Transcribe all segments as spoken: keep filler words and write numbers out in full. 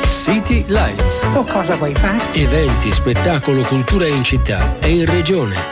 City Lights. O cosa vuoi fare? Eventi, spettacolo, cultura in città e in regione.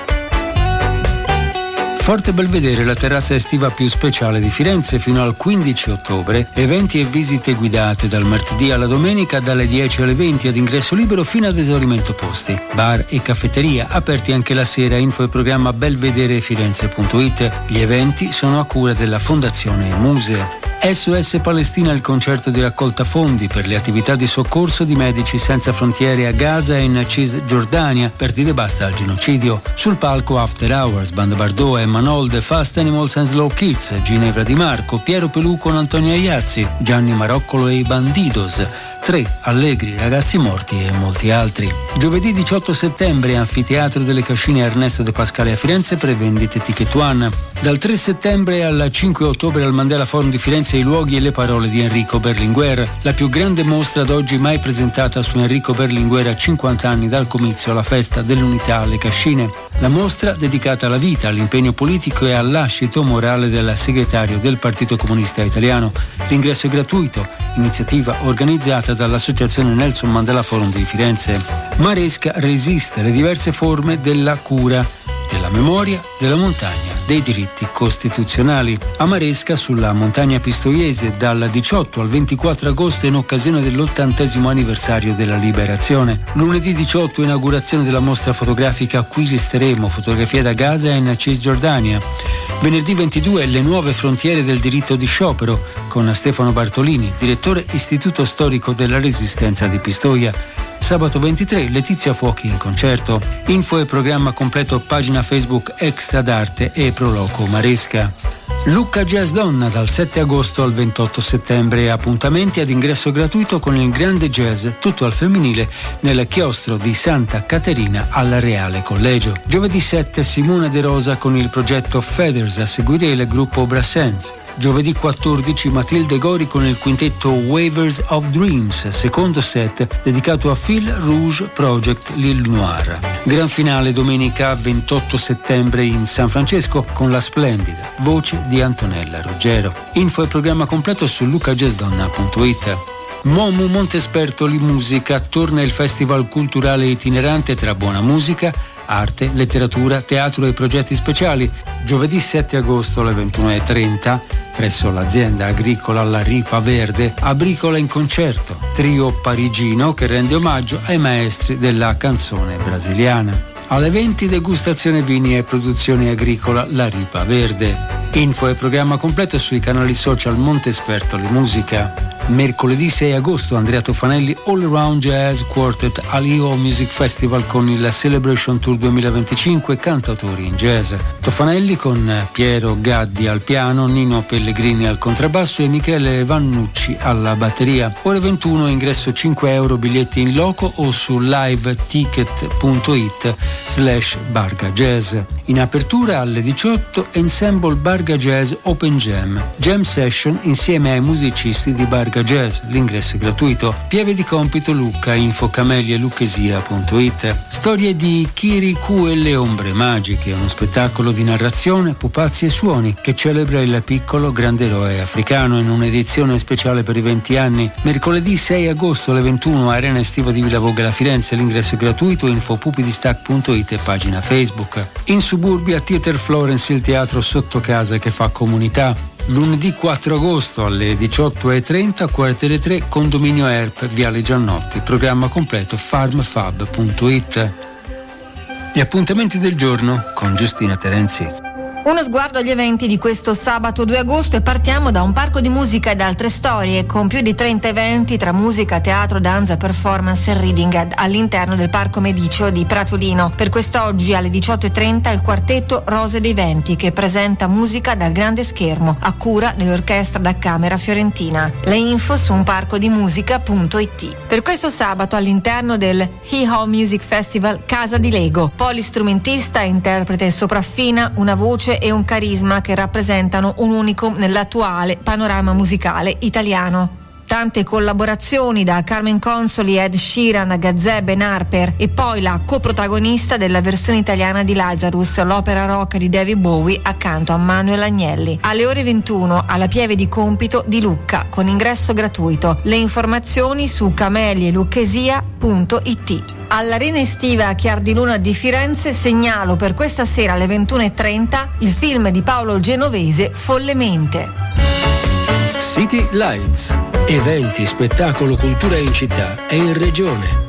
Forte Belvedere, la terrazza estiva più speciale di Firenze fino al quindici ottobre. Eventi e visite guidate dal martedì alla domenica dalle dieci alle venti ad ingresso libero fino ad esaurimento posti. Bar e caffetteria aperti anche la sera. Info e programma belvederefirenze punto it. Gli eventi sono a cura della Fondazione Muse. S O S Palestina, il concerto di raccolta fondi per le attività di soccorso di Medici Senza Frontiere a Gaza e in Cisgiordania per dire basta al genocidio. Sul palco After Hours, Banda Bardot, Emma Nolde, Fast Animals and Slow Kids, Ginevra Di Marco, Piero Pelù con Antonia Iazzi, Gianni Maroccolo e i Bandidos, Tre, Allegri, Ragazzi Morti e molti altri. Giovedì diciotto settembre, Anfiteatro delle Cascine Ernesto De Pascale a Firenze, prevendite Ticket One. Dal tre settembre al cinque ottobre al Mandela Forum di Firenze, i luoghi e le parole di Enrico Berlinguer, la più grande mostra ad oggi mai presentata su Enrico Berlinguer a cinquanta anni dal comizio alla festa dell'unità alle Cascine. La mostra dedicata alla vita, all'impegno politico e al lascito morale del segretario del Partito Comunista Italiano. L'ingresso è gratuito, iniziativa organizzata dall'Associazione Nelson Mandela Forum di Firenze. Maresca resiste alle diverse forme della cura, della memoria, della montagna, dei diritti costituzionali. A Maresca, sulla montagna pistoiese, dal diciotto al ventiquattro agosto in occasione dell'ottantesimo anniversario della liberazione. Lunedì diciotto, inaugurazione della mostra fotografica Qui resteremo, fotografie da Gaza in Cisgiordania. Venerdì ventidue, le nuove frontiere del diritto di sciopero, con Stefano Bartolini, direttore Istituto Storico della Resistenza di Pistoia. Sabato ventitré, Letizia Fuochi in concerto. Info e programma completo pagina Facebook Extra d'Arte e Proloco Maresca. Lucca Jazz Donna dal sette agosto al ventotto settembre. Appuntamenti ad ingresso gratuito con il grande jazz tutto al femminile nel chiostro di Santa Caterina al Reale Collegio. Giovedì sette, Simona De Rosa con il progetto Feathers, a seguire il gruppo Brassens. Giovedì quattordici, Matilde Gori con il quintetto Waivers of Dreams, secondo set dedicato a Phil Rouge Project L'Île Noire. Gran finale domenica ventotto settembre in San Francesco con la splendida voce di Antonella Ruggero. Info e programma completo su luca jazz donna punto it. Momu Montespertoli Musica, torna il festival culturale itinerante tra buona musica, arte, letteratura, teatro e progetti speciali. Giovedì sette agosto alle ventuno e trenta presso l'azienda agricola La Ripa Verde, Abricola in concerto, trio parigino che rende omaggio ai maestri della canzone brasiliana. Alle venti, degustazione vini e produzione agricola La Ripa Verde. Info e programma completo sui canali social Montespertoli Musica. Mercoledì sei agosto, Andrea Tofanelli All Around Jazz Quartet all'I O Music Festival con il Celebration Tour duemilaventicinque, cantautori in jazz. Tofanelli con Piero Gaddi al piano, Nino Pellegrini al contrabbasso e Michele Vannucci alla batteria. Ore ventuno, ingresso cinque euro, biglietti in loco o su liveticket punto it slash Barga Jazz. In apertura alle diciotto, Ensemble Barga Jazz Open Jam, Jam Session insieme ai musicisti di Barga Jazz. L'ingresso è gratuito. Pieve di compito Lucca, info camelie lucchesia punto it. Storie di Kirikou e le ombre magiche, uno spettacolo di narrazione, pupazzi e suoni che celebra il piccolo grande eroe africano in un'edizione speciale per i venti anni. Mercoledì sei agosto alle ventuno, Arena Estiva di Villa Voghera Firenze. L'ingresso è gratuito. Info pupidistac punto it e pagina Facebook. In suburbia, Theater Florence, il teatro sotto casa che fa comunità. Lunedì quattro agosto alle diciotto e trenta, quartiere tre, condominio E R P, Viale Giannotti. Programma completo farmfab punto it. Gli appuntamenti del giorno con Giustina Terenzi. Uno sguardo agli eventi di questo sabato due agosto e partiamo da un parco di musica ed altre storie con più di trenta eventi tra musica, teatro, danza, performance e reading all'interno del Parco Medicio di Pratolino. Per quest'oggi alle diciotto e trenta il quartetto Rose dei Venti che presenta musica dal grande schermo a cura dell'Orchestra da Camera Fiorentina. Le info su un parco di musica punto it. Per questo sabato all'interno del Hee Haw Music Festival Casa di Lego, polistrumentista, interprete sopraffina, una voce e un carisma che rappresentano un unicum nell'attuale panorama musicale italiano. Tante collaborazioni da Carmen Consoli, Ed Sheeran, Gazè, Ben Harper e poi la coprotagonista della versione italiana di Lazarus, l'opera rock di David Bowie accanto a Manuel Agnelli. Alle ore ventuno alla Pieve di Compito di Lucca con ingresso gratuito. Le informazioni su camelielucchesia punto it. All'Arena Estiva Chiar di Luna di Firenze segnalo per questa sera alle ventuno e trenta il film di Paolo Genovese Follemente. City Lights. Eventi, spettacolo, cultura in città e in regione.